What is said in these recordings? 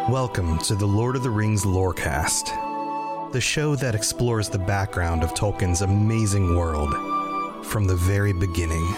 Welcome to the Lord of the Rings Lorecast, the show that explores the background of Tolkien's amazing world from the very beginning.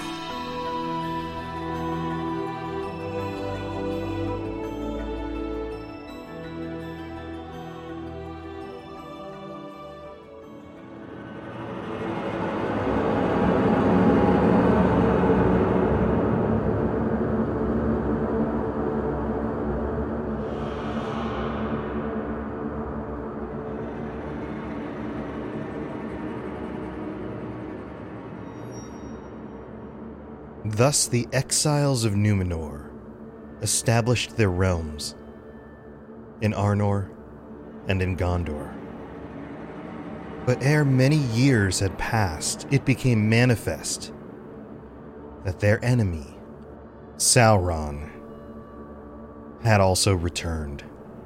Thus the exiles of Númenor established their realms in Arnor and in Gondor. But ere many years had passed, it became manifest that their enemy, Sauron, had also returned.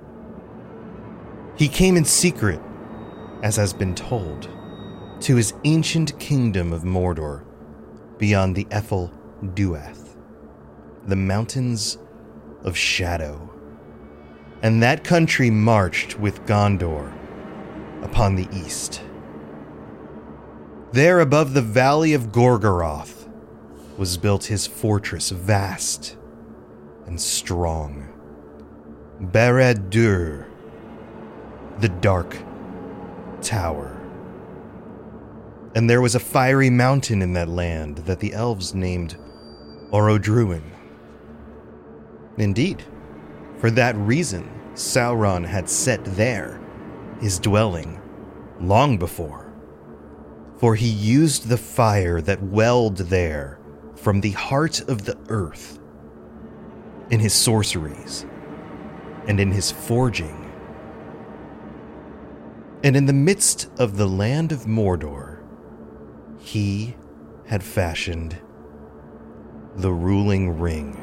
He came in secret, as has been told, to his ancient kingdom of Mordor beyond the Ethel Duath, the Mountains of Shadow. And that country marched with Gondor upon the east. There above the valley of Gorgoroth was built his fortress, vast and strong, Barad-dûr, the Dark Tower. And there was a fiery mountain in that land that the elves named Orodruin. Indeed, for that reason, Sauron had set there his dwelling long before. For he used the fire that welled there from the heart of the earth in his sorceries and in his forging. And in the midst of the land of Mordor, he had fashioned the ruling ring.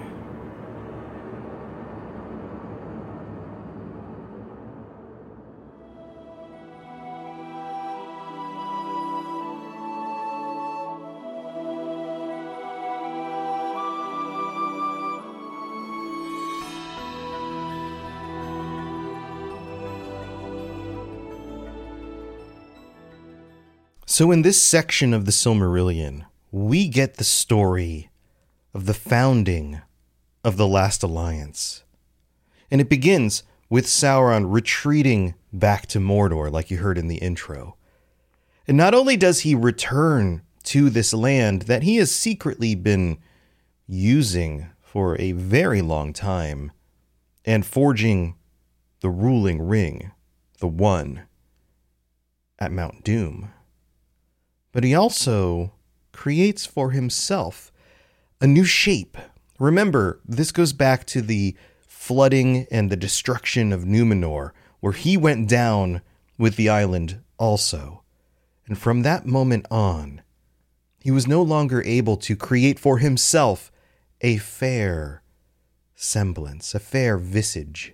So in this section of the Silmarillion, we get the story of the founding of the Last Alliance. And it begins with Sauron retreating back to Mordor, like you heard in the intro. And not only does he return to this land that he has secretly been using for a very long time and forging the ruling ring, the one, at Mount Doom, but he also creates for himself a new shape. Remember, this goes back to the flooding and the destruction of Númenor, where he went down with the island also. And from that moment on, he was no longer able to create for himself a fair semblance, a fair visage.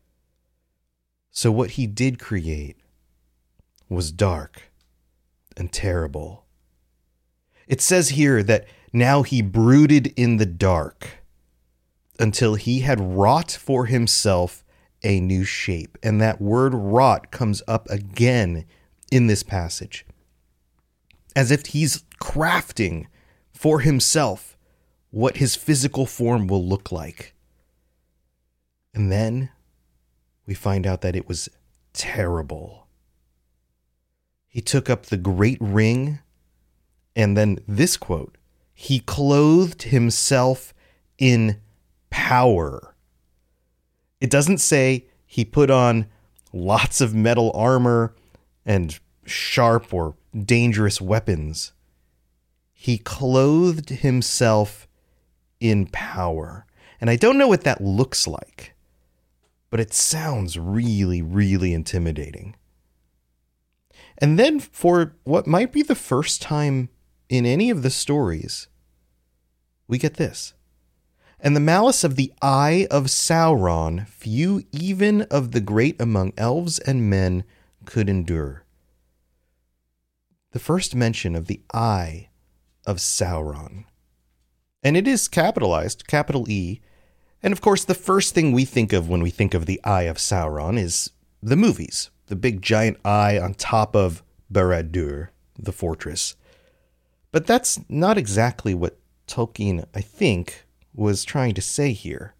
So what he did create was dark and terrible. It says here that now he brooded in the dark until he had wrought for himself a new shape. And that word wrought comes up again in this passage, as if he's crafting for himself what his physical form will look like. And then we find out that it was terrible. He took up the great ring, and then this quote, he clothed himself in power. It doesn't say he put on lots of metal armor and sharp or dangerous weapons. He clothed himself in power. And I don't know what that looks like, but it sounds really, really intimidating. And then for what might be the first time in any of the stories, we get this. And the malice of the eye of Sauron, few even of the great among elves and men could endure. The first mention of the eye of Sauron. And it is capitalized, capital E, And of course, the first thing we think of when we think of the Eye of Sauron is the movies, the big giant eye on top of Barad-dûr, the fortress. But that's not exactly what Tolkien, I think, was trying to say here.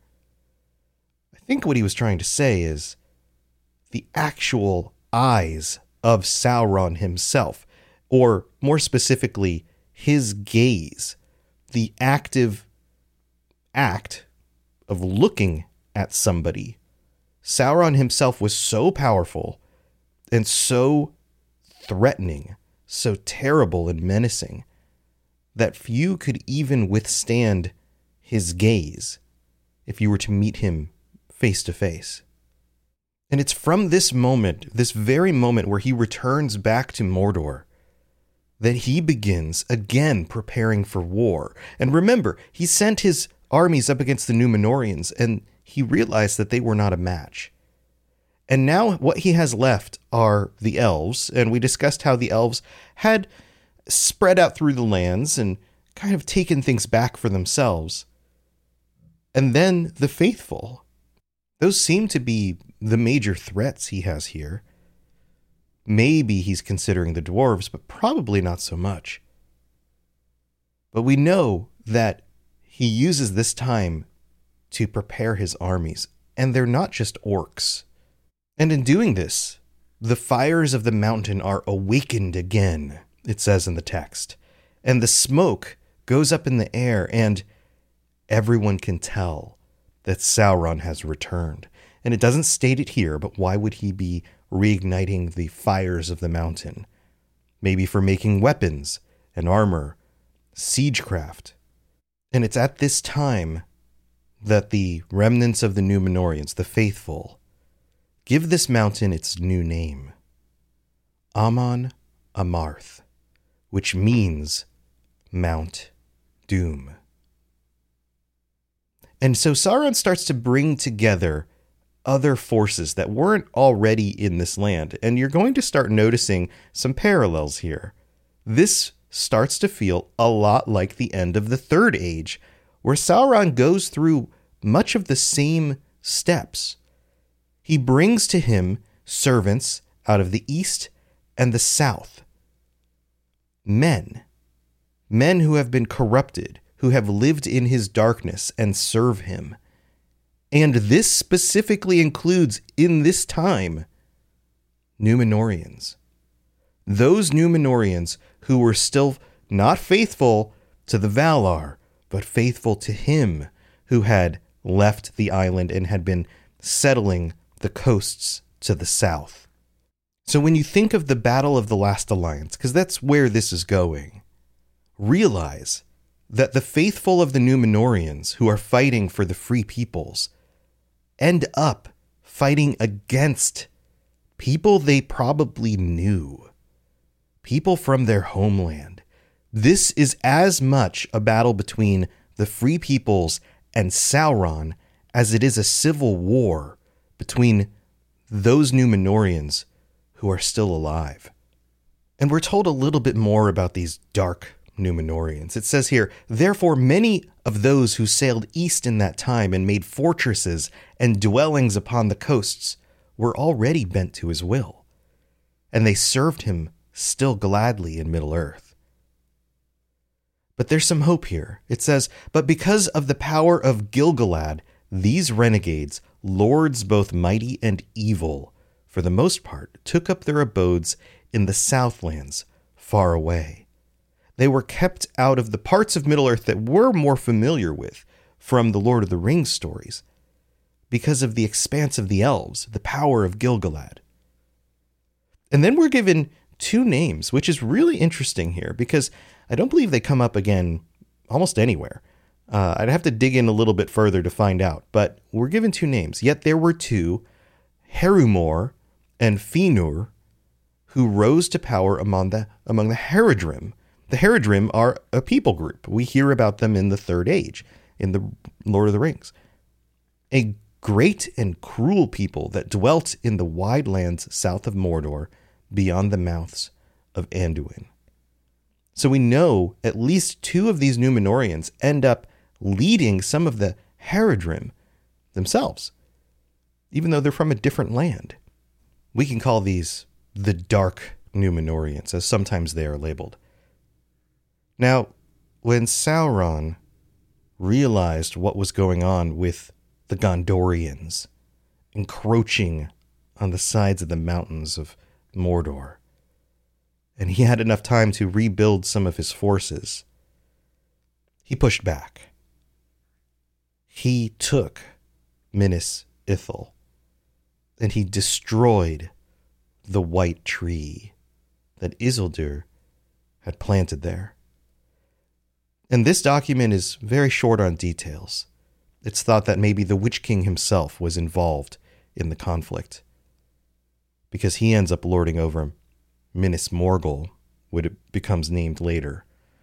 I think what he was trying to say is the actual eyes of Sauron himself, or more specifically, his gaze, the active act of looking at somebody. Sauron himself was so powerful and so threatening, so terrible and menacing, that few could even withstand his gaze if you were to meet him face to face. And it's from this moment, this very moment where he returns back to Mordor, that he begins again preparing for war. And remember, he sent his armies up against the Númenóreans, and he realized that they were not a match. And now what he has left are the elves, and we discussed how the elves had spread out through the lands and kind of taken things back for themselves. And then the faithful. Those seem to be the major threats he has here. Maybe he's considering the dwarves, but probably not so much. But we know that he uses this time to prepare his armies, and they're not just orcs. And in doing this, the fires of the mountain are awakened again, it says in the text. And the smoke goes up in the air, and everyone can tell that Sauron has returned. And it doesn't state it here, but why would he be reigniting the fires of the mountain? Maybe for making weapons and armor, siegecraft. And it's at this time that the remnants of the Númenóreans, the faithful, give this mountain its new name, Amon Amarth, which means Mount Doom. And so Sauron starts to bring together other forces that weren't already in this land, and you're going to start noticing some parallels here. This starts to feel a lot like the end of the Third Age, where Sauron goes through much of the same steps. He brings to him servants out of the east and the south. Men who have been corrupted, who have lived in his darkness and serve him. And this specifically includes, in this time, Númenóreans. Those Númenóreans who were still not faithful to the Valar, but faithful to him who had left the island and had been settling the coasts to the south. So when you think of the Battle of the Last Alliance, because that's where this is going, realize that the faithful of the Númenóreans who are fighting for the free peoples end up fighting against people they probably knew, people from their homeland. This is as much a battle between the free peoples and Sauron as it is a civil war between those Númenóreans who are still alive. And we're told a little bit more about these dark Númenóreans. It says here, therefore many of those who sailed east in that time and made fortresses and dwellings upon the coasts were already bent to his will, and they served him still gladly in Middle-earth. But there's some hope here. It says, but because of the power of Gil-galad, these renegades, lords both mighty and evil, for the most part, took up their abodes in the Southlands, far away. They were kept out of the parts of Middle-earth that we're more familiar with from the Lord of the Rings stories, because of the expanse of the elves, the power of Gil-galad. And then we're given two names, which is really interesting here, because I don't believe they come up again almost anywhere. I'd have to dig in a little bit further to find out, but we're given two names. Yet there were two, Harumor and Finur, who rose to power among the Haradrim. The Haradrim are a people group. We hear about them in the Third Age, in the Lord of the Rings. A great and cruel people that dwelt in the wide lands south of Mordor, beyond the mouths of Anduin. So we know at least two of these Númenóreans end up leading some of the Haradrim themselves, even though they're from a different land. We can call these the Dark Númenóreans, as sometimes they are labeled. Now, when Sauron realized what was going on with the Gondorians encroaching on the sides of the mountains of Mordor, and he had enough time to rebuild some of his forces, he pushed back. He took Minas Ithil, and he destroyed the white tree that Isildur had planted there. And this document is very short on details. It's thought that maybe the Witch King himself was involved in the conflict, because he ends up lording over Minas Morgul, when it becomes named later.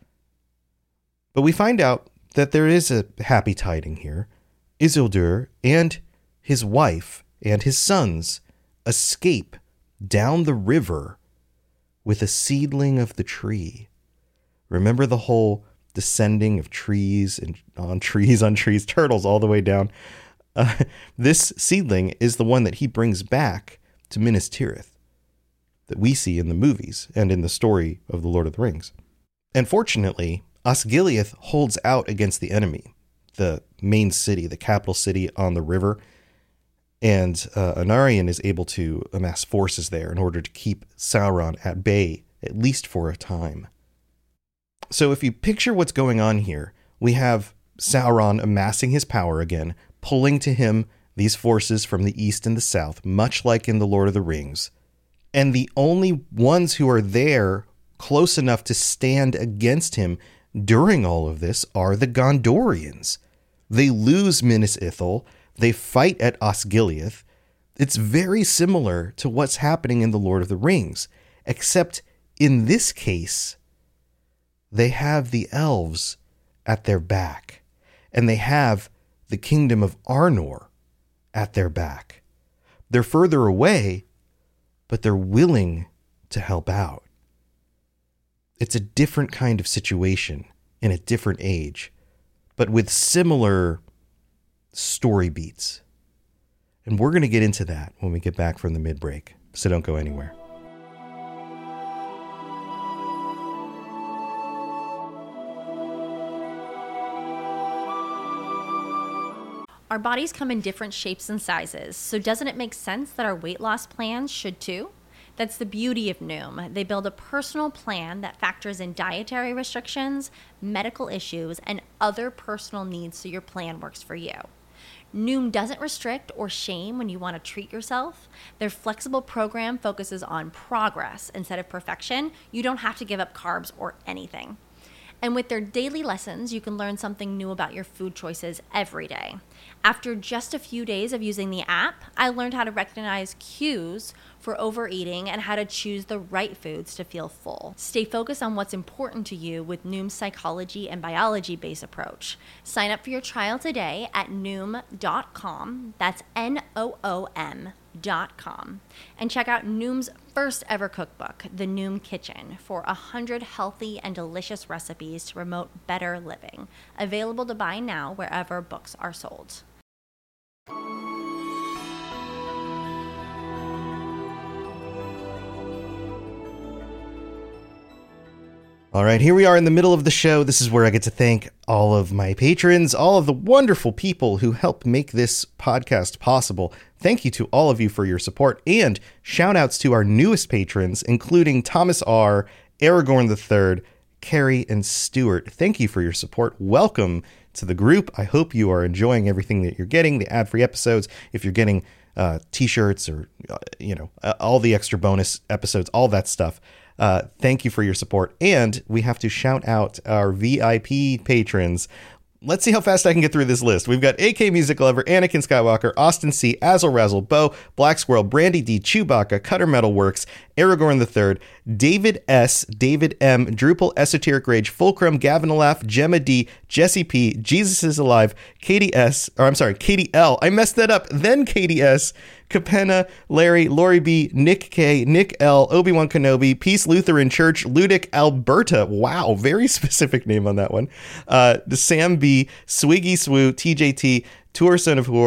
But we find out that there is a happy tiding here. Isildur and his wife and his sons escape down the river with a seedling of the tree. Remember the whole descending of trees and on trees, turtles all the way down. This seedling is the one that he brings back to Minas Tirith that we see in the movies and in the story of The Lord of the Rings. And fortunately, Osgiliath holds out against the enemy, the main city, the capital city on the river, and Anarion is able to amass forces there in order to keep Sauron at bay, at least for a time. So if you picture what's going on here, we have Sauron amassing his power again, pulling to him these forces from the east and the south, much like in The Lord of the Rings. And the only ones who are there close enough to stand against him during all of this are the Gondorians. They lose Minas Ithil. They fight at Osgiliath. It's very similar to what's happening in The Lord of the Rings, except in this case, they have the elves at their back, and they have the kingdom of Arnor at their back. They're further away, but they're willing to help out. It's a different kind of situation in a different age, but with similar story beats. And we're going to get into that when we get back from the mid-break, so don't go anywhere. Our bodies come in different shapes and sizes, so doesn't it make sense that our weight loss plans should too? That's the beauty of Noom. They build a personal plan that factors in dietary restrictions, medical issues, and other personal needs so your plan works for you. Noom doesn't restrict or shame when you want to treat yourself. Their flexible program focuses on progress instead of perfection. You don't have to give up carbs or anything. And with their daily lessons, you can learn something new about your food choices every day. After just a few days of using the app, I learned how to recognize cues for overeating and how to choose the right foods to feel full. Stay focused on what's important to you with Noom's psychology and biology-based approach. Sign up for your trial today at Noom.com. That's Noom.com. And check out Noom's first ever cookbook, The Noom Kitchen, for 100 healthy and delicious recipes to promote better living. Available to buy now wherever books are sold. All right, here we are in the middle of the show. This is where I get to thank all of my patrons, all of the wonderful people who help make this podcast possible. Thank you to all of you for your support, and shout outs to our newest patrons, including Thomas R., Aragorn III, Carrie, and Stuart. Thank you for your support. Welcome to the group. I hope you are enjoying everything that you're getting, the ad-free episodes. If you're getting t-shirts or, all the extra bonus episodes, all that stuff. Thank you for your support. And we have to shout out our VIP patrons. Let's see how fast I can get through this list. We've got AK Music Lover, Anakin Skywalker, Austin C, Azzle Razzle, Bo, Black Squirrel, Brandy D, Chewbacca, Cutter Metal Works, Aragorn III, David S, David M, Drupal, Esoteric Rage, Fulcrum, Gavin Laugh, Gemma D, Jesse P, Jesus is Alive, Katie L. I messed that up. Then Katie S, Capenna, Larry, Lori B, Nick K, Nick L, Obi-Wan Kenobi, Peace Lutheran Church, Ludic, Alberta. Wow, very specific name on that one. The Sam B, Swiggy Swoo, TJT, Tour Son of Whore,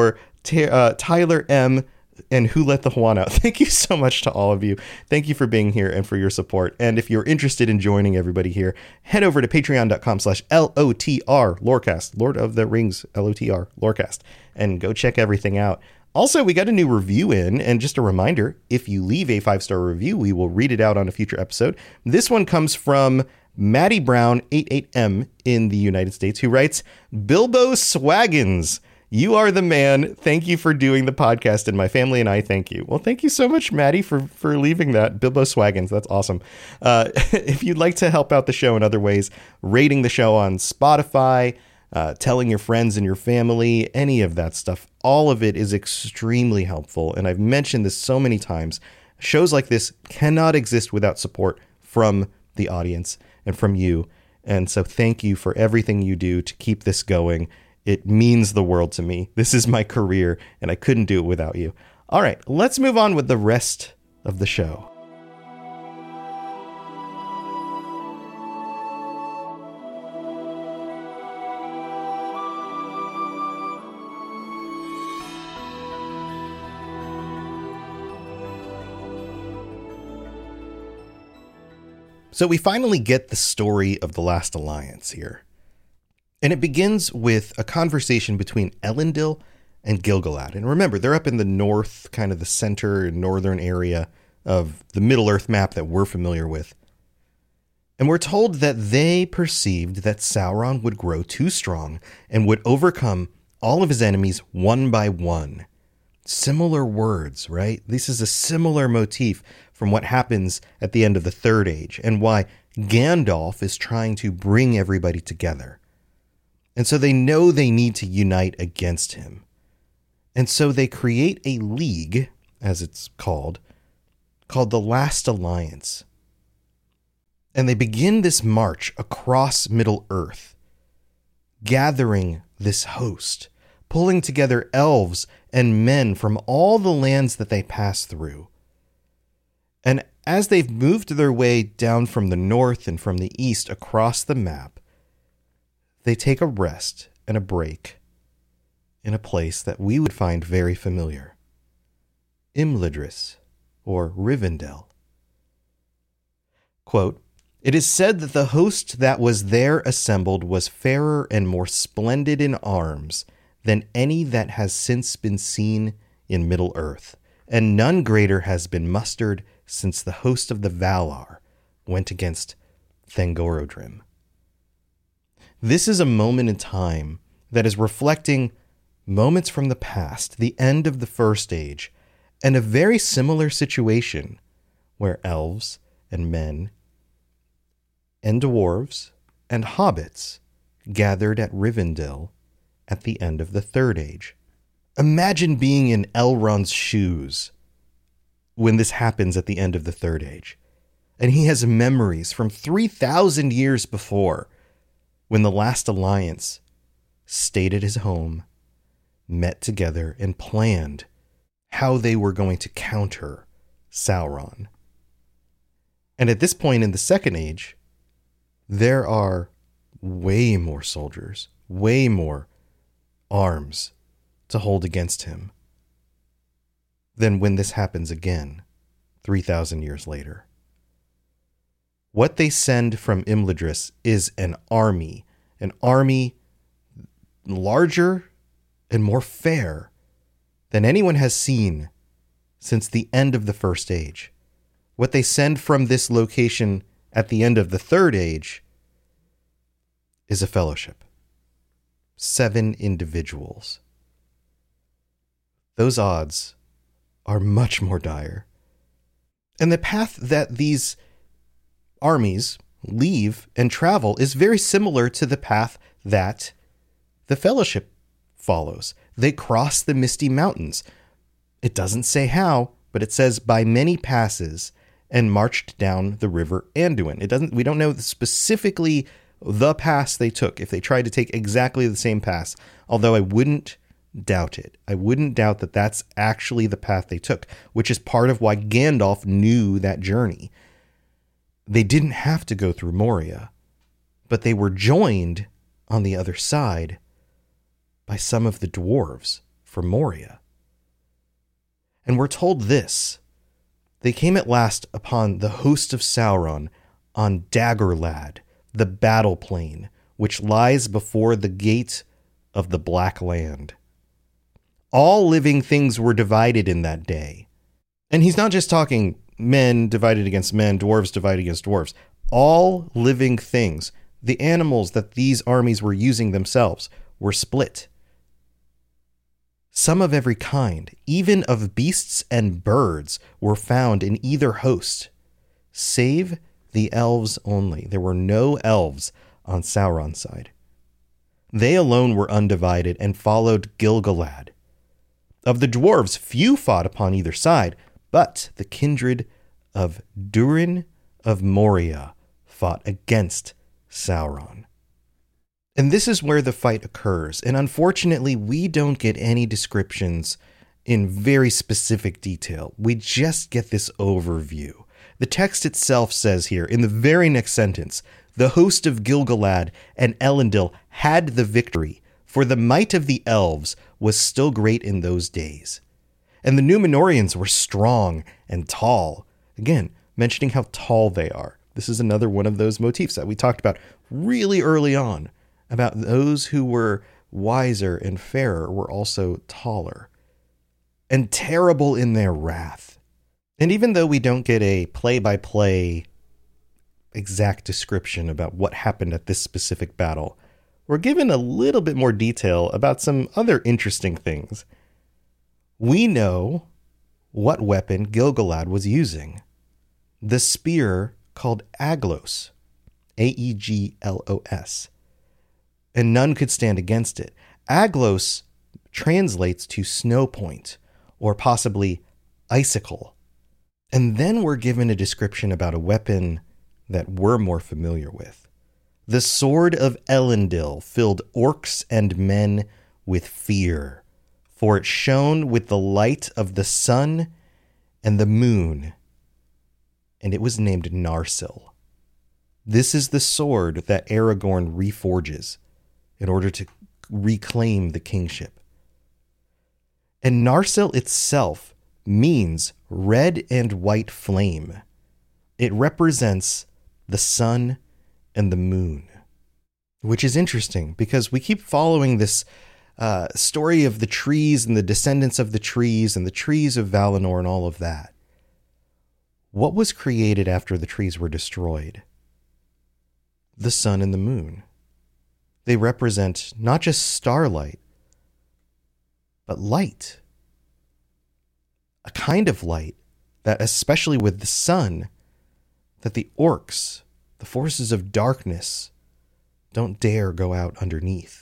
Tyler M., and Who Let the Juan Out. Thank you so much to all of you. Thank you for being here and for your support. And if you're interested in joining everybody here, head over to patreon.com/LOTR Lorecast, Lord of the Rings, LOTR Lorecast, and go check everything out. Also, we got a new review in, and just a reminder, if you leave a 5-star review, we will read it out on a future episode. This one comes from Maddie Brown 88M in the United States, who writes, Bilbo Swaggins, you are the man. Thank you for doing the podcast, and my family and I thank you. Well, thank you so much, Maddie, for leaving that. Bilbo Swaggins, that's awesome. If you'd like to help out the show in other ways, rating the show on Spotify, telling your friends and your family, any of that stuff, all of it is extremely helpful. And I've mentioned this so many times. Shows like this cannot exist without support from the audience and from you. And so thank you for everything you do to keep this going. It means the world to me. This is my career, and I couldn't do it without you. All right, let's move on with the rest of the show. So we finally get the story of the Last Alliance here. And it begins with a conversation between Elendil and Gil-galad. And remember, they're up in the north, kind of the center and northern area of the Middle-earth map that we're familiar with. And we're told that they perceived that Sauron would grow too strong and would overcome all of his enemies one by one. Similar words, right? This is a similar motif from what happens at the end of the Third Age and why Gandalf is trying to bring everybody together. And so they know they need to unite against him. And so they create a league, as it's called the Last Alliance. And they begin this march across Middle-earth, gathering this host, pulling together elves and men from all the lands that they pass through. And as they've moved their way down from the north and from the east across the map, they take a rest and a break in a place that we would find very familiar. Imladris, or Rivendell. Quote, "It is said that the host that was there assembled was fairer and more splendid in arms than any that has since been seen in Middle-earth, and none greater has been mustered since the host of the Valar went against Thangorodrim." This is a moment in time that is reflecting moments from the past, the end of the First Age, and a very similar situation where elves and men and dwarves and hobbits gathered at Rivendell at the end of the Third Age. Imagine being in Elrond's shoes when this happens at the end of the Third Age. And he has memories from 3,000 years before, when the Last Alliance stayed at his home, met together, and planned how they were going to counter Sauron. And at this point in the Second Age, there are way more soldiers, way more arms to hold against him than when this happens again, 3,000 years later. What they send from Imladris is an army larger and more fair than anyone has seen since the end of the First Age. What they send from this location at the end of the Third Age is a fellowship. 7 individuals. Those odds are much more dire. And the path that these armies leave and travel is very similar to the path that the Fellowship follows. They cross the Misty Mountains. It doesn't say how, but it says by many passes and marched down the river Anduin. We don't know specifically the pass they took, if they tried to take exactly the same pass, although I wouldn't doubt it. I wouldn't doubt that that's actually the path they took, which is part of why Gandalf knew that journey. They didn't have to go through Moria, but they were joined on the other side by some of the dwarves from Moria. And we're told this: they came at last upon the host of Sauron on Dagorlad, the battle plain, which lies before the gate of the Black Land. All living things were divided in that day. And he's not just talking men divided against men, dwarves divided against dwarves. All living things, the animals that these armies were using themselves, were split. Some of every kind, even of beasts and birds, were found in either host, save the elves only. There were no elves on Sauron's side. They alone were undivided and followed Gil-galad. Of the dwarves, few fought upon either side, but the kindred of Durin of Moria fought against Sauron. And this is where the fight occurs, and unfortunately we don't get any descriptions in very specific detail. We just get this overview. The text itself says here, in the very next sentence, the host of Gil-galad and Elendil had the victory, for the might of the elves was still great in those days. And the Númenóreans were strong and tall. Again, mentioning how tall they are. This is another one of those motifs that we talked about really early on, about those who were wiser and fairer were also taller and terrible in their wrath. And even though we don't get a play-by-play exact description about what happened at this specific battle, we're given a little bit more detail about some other interesting things. We know what weapon Gil-galad was using. The spear called Aglos, Aeglos, and none could stand against it. Aglos translates to snow point, or possibly icicle. And then we're given a description about a weapon that we're more familiar with. The sword of Elendil filled orcs and men with fear, for it shone with the light of the sun and the moon, and it was named Narsil. This is the sword that Aragorn reforges in order to reclaim the kingship. And Narsil itself means red and white flame. It represents the sun and the moon, which is interesting because we keep following this story of the trees and the descendants of the trees and the trees of Valinor and all of that. What was created after the trees were destroyed? The sun and the moon. They represent not just starlight, but light. A kind of light that, especially with the sun, that the orcs, the forces of darkness, don't dare go out underneath.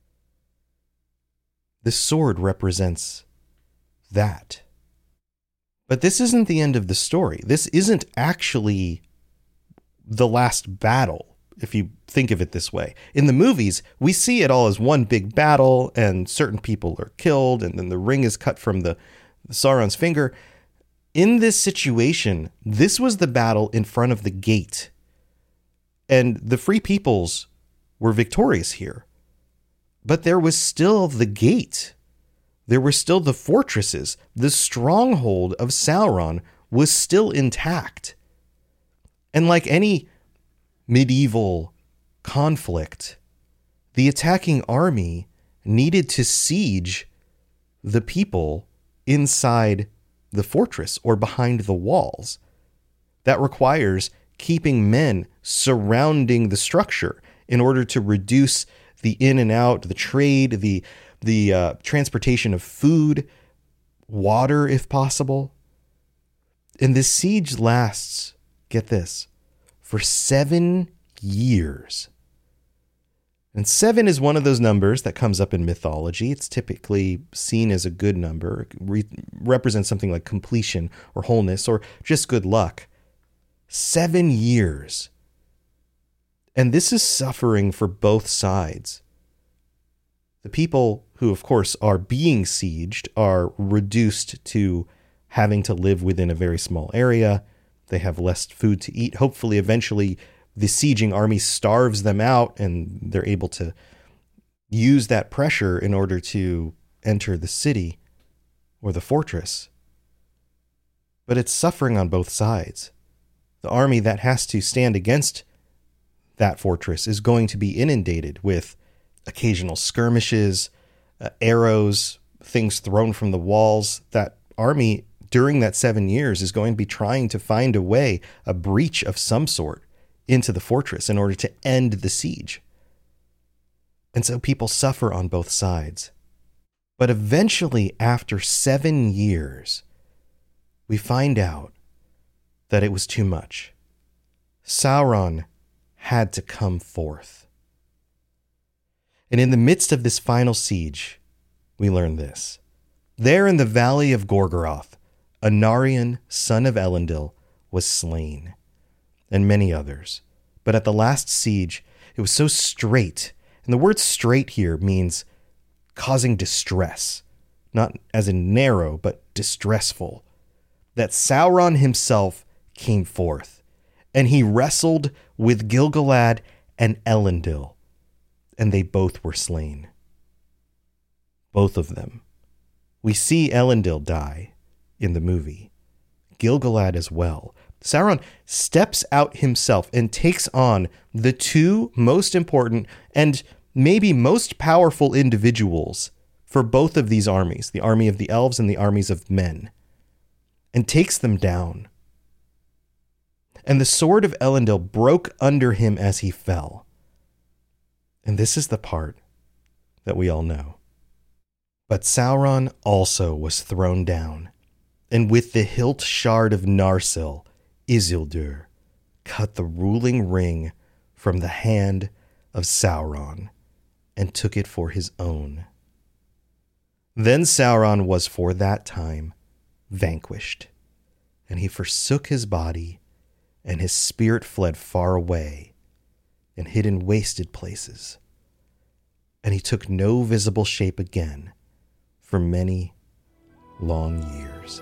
This sword represents that. But this isn't the end of the story. This isn't actually the last battle, if you think of it this way. In the movies, we see it all as one big battle, and certain people are killed, and then the ring is cut from the Sauron's finger. In this situation, this was the battle in front of the gate. And the Free Peoples were victorious here. But there was still the gate. There were still the fortresses. The stronghold of Sauron was still intact. And like any medieval conflict, the attacking army needed to siege the people inside the fortress or behind the walls. That requires keeping men surrounding the structure in order to reduce the in and out, the trade, the transportation of food, water if possible. And this siege lasts, get this, for 7 years. And 7 is one of those numbers that comes up in mythology. It's typically seen as a good number. It represents something like completion or wholeness or just good luck. 7 years. And this is suffering for both sides. The people who, of course, are being sieged are reduced to having to live within a very small area. They have less food to eat. Hopefully, eventually, the sieging army starves them out and they're able to use that pressure in order to enter the city or the fortress. But it's suffering on both sides. The army that has to stand against that fortress is going to be inundated with occasional skirmishes, arrows, things thrown from the walls. That army during that 7 years is going to be trying to find a way, a breach of some sort, into the fortress in order to end the siege. And so people suffer on both sides. But eventually, after 7 years, we find out that it was too much. Sauron had to come forth. And in the midst of this final siege, we learn this. There in the valley of Gorgoroth, Anarion, son of Elendil, was slain, and many others. But at the last siege, it was so strait, and the word strait here means causing distress, not as in narrow, but distressful, that Sauron himself came forth, and he wrestled with Gil-galad and Elendil, and they both were slain. Both of them. We see Elendil die in the movie. Gil-galad as well. Sauron steps out himself and takes on the two most important and maybe most powerful individuals for both of these armies, the army of the elves and the armies of men, and takes them down. And the sword of Elendil broke under him as he fell. And this is the part that we all know. But Sauron also was thrown down, and with the hilt shard of Narsil, Isildur cut the ruling ring from the hand of Sauron and took it for his own. Then Sauron was for that time vanquished, and he forsook his body, and his spirit fled far away and hid in wasted places. And he took no visible shape again for many long years.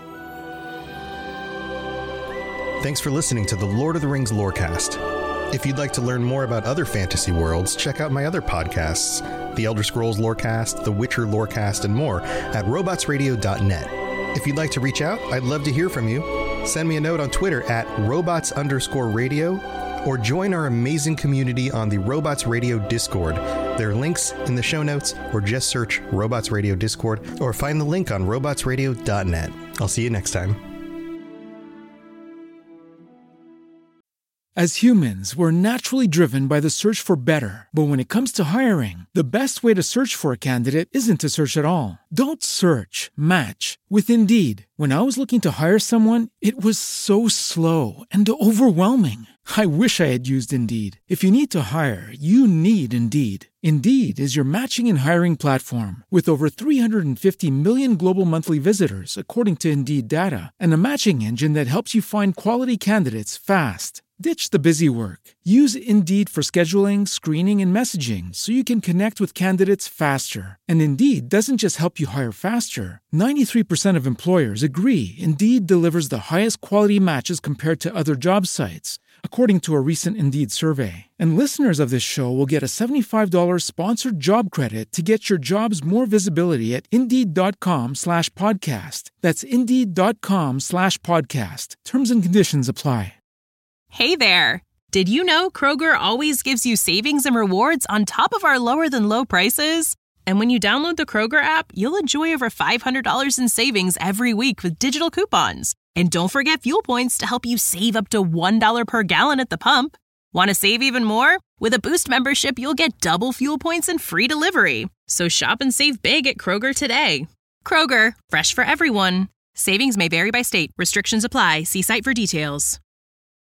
Thanks for listening to the Lord of the Rings Lorecast. If you'd like to learn more about other fantasy worlds, check out my other podcasts, The Elder Scrolls Lorecast, The Witcher Lorecast, and more at robotsradio.net. If you'd like to reach out, I'd love to hear from you. Send me a note on Twitter at robots_radio, or join our amazing community on the Robots Radio Discord. There are links in the show notes, or just search Robots Radio Discord, or find the link on robotsradio.net. I'll see you next time. As humans, we're naturally driven by the search for better. But when it comes to hiring, the best way to search for a candidate isn't to search at all. Don't search, match with Indeed. When I was looking to hire someone, it was so slow and overwhelming. I wish I had used Indeed. If you need to hire, you need Indeed. Indeed is your matching and hiring platform with over 350 million global monthly visitors, according to Indeed data, and a matching engine that helps you find quality candidates fast. Ditch the busy work. Use Indeed for scheduling, screening, and messaging so you can connect with candidates faster. And Indeed doesn't just help you hire faster. 93% of employers agree Indeed delivers the highest quality matches compared to other job sites, according to a recent Indeed survey. And listeners of this show will get a $75 sponsored job credit to get your jobs more visibility at Indeed.com/podcast. That's Indeed.com/podcast. Terms and conditions apply. Hey there! Did you know Kroger always gives you savings and rewards on top of our lower-than-low prices? And when you download the Kroger app, you'll enjoy over $500 in savings every week with digital coupons. And don't forget fuel points to help you save up to $1 per gallon at the pump. Want to save even more? With a Boost membership, you'll get double fuel points and free delivery. So shop and save big at Kroger today. Kroger, fresh for everyone. Savings may vary by state. Restrictions apply. See site for details.